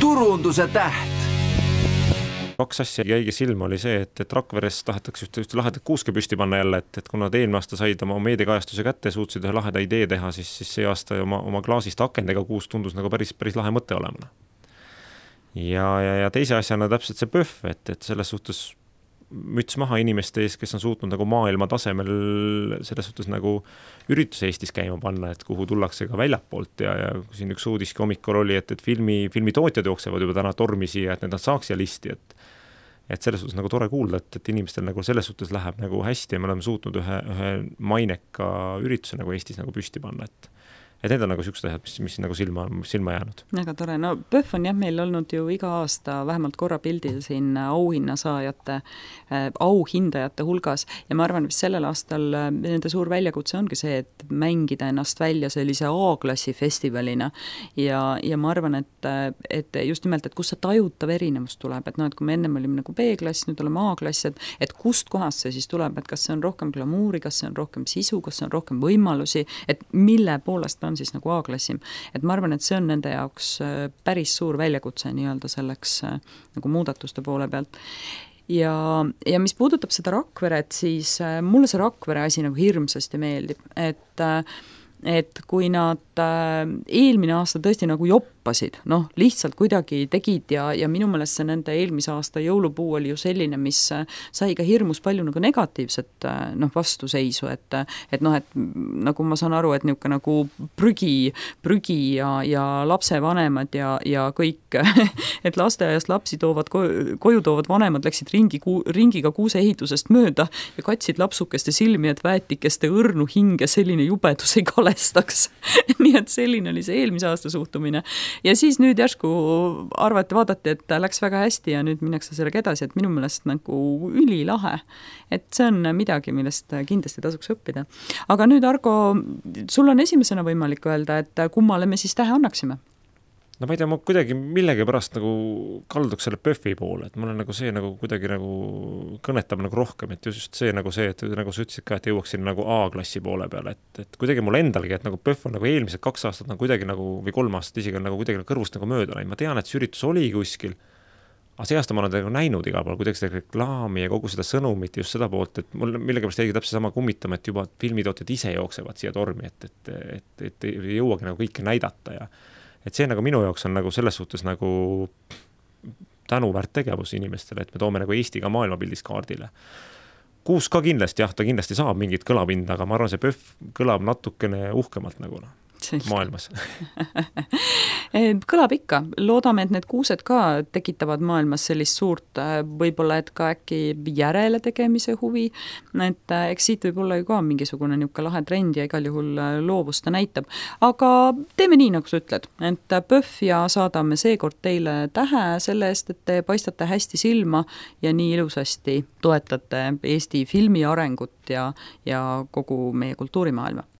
turunduse täht. Kaks asja jäigi silma oli see, et Rakveres tahetakse ühte lahedat kuuske püsti panna jälle, et kuna nad eelmine aasta said oma meediakajastuse kätte, suutsid ühe laheda idee teha, siis see aasta oma klaasist akendega kuus tundus nagu päris lahe mõte olemana. Ja teise asjana täpselt see PÖF, et selles suhtes müts maha inimeste ees, kes on suutnud nagu maailma tasemel selles suhtes nagu ürituse Eestis käima panna, et kuhu tullakse ka väljapoolt ja siin üks uudiski hommikul oli, et filmitootjad jooksevad juba täna tormi siia, et need saaks siia listi, et selles suhtes nagu tore kuulda, et inimestel nagu selles suhtes läheb nagu hästi ja me oleme suutnud ühe maineka ürituse nagu Eestis nagu püsti panna, et need on nagu siuksed asjad, mis nagu silma jäänud. Väga tore. No PÖF on meil olnud ju iga aasta vähemalt korra pildil siin auhindajate hulgas ja ma arvan, et sellel aastal nende suur väljakutse ongi see, et mängida ennast välja sellise A-klassi festivalina ja ma arvan, et just nimelt, et kus see tajutav erinevus tuleb, et kui me ennem olime nagu B-klass, nüüd oleme A-klass, et kust kohast see siis tuleb, et kas see on rohkem glamuuri, kas see on rohkem sisu, kas see on rohkem võimalusi, et mille poolest on siis nagu A-klassim. Et ma arvan, et see on nende jaoks päris suur väljakutse nii-öelda selleks nagu muudatuste poole pealt. Ja mis puudutab seda Rakveret, siis mulle see Rakvere asi nagu hirmsasti meeldib, et kui nad eelmine aasta tõesti nagu joppasid, lihtsalt kuidagi tegid ja minu meelest see nende eelmise aasta jõulupuu oli ju selline, mis sai ka hirmus palju nagu negatiivset vastuseisu, et nagu ma saan aru, et niisugune nagu prügi ja lapsevanemad ja kõik, et lasteaiast lapsi koju toovad vanemad läksid ringiga kuuseehitusest mööda ja katsid lapsukeste silmi, et väetikeste õrnu hinge selline jubedus ei kalestaks. Nii et selline oli see eelmise aasta suhtumine. Ja siis nüüd järsku vaadati, et läks väga hästi ja nüüd minnakse sellega edasi, et minu meelest nagu ülilahe. Et see on midagi, millest kindlasti tasuks õppida. Aga nüüd, Argo, sul on esimesena võimalik öelda, et kummale me siis tähe annaksime? No ma ei tea, ma kuidagi millegi pärast nagu kalduks selle PÖFi poole, et mul on nagu see nagu kuidagi nagu kõnetab nagu rohkem, et just see nagu see, et nagu sa ütlesid ka, et jõuaksin nagu A-klassi poole peale, et kuidagi mul endalgi, et nagu PÖF on nagu eelmised 2 aastat nagu kuidagi nagu, või 3 aastat isegi on nagu kuidagi kõrvust nagu mööda läinud. Ma tean, et see üritus oli kuskil, aga see aasta ma olen nagu näinud igal pool, kuidagi seda reklaami ja kogu seda sõnumit just seda poolt, et mul millegipärast jäigi täpselt sama kummitama, et juba filmitootjad ise jooksevad siia tormi, et ei jõuagi nagu kõike näidata ja et see nagu minu jaoks on nagu selles suhtes nagu tänuväärt tegevus inimestele, et me toome nagu Eesti ka maailmapildis kaardile. Kuus ka kindlasti, ta kindlasti saab mingit kõlapinda, aga ma arvan, see PÖF kõlab natukene uhkemalt nagu maailmas. Kõlab ikka. Loodame, et need kuused ka tekitavad maailmas sellist suurt, võib-olla, et ka äkki järele tegemise huvi. Et eks siit võib olla ju ka mingisugune niuke lahe trend ja igal juhul loovusta näitab. Aga teeme nii, nagu sa ütled, et PÖF ja saadame seekord teile tähe selle eest, et te paistate hästi silma ja nii ilusasti toetate Eesti filmi arengut ja kogu meie kultuurimaailma.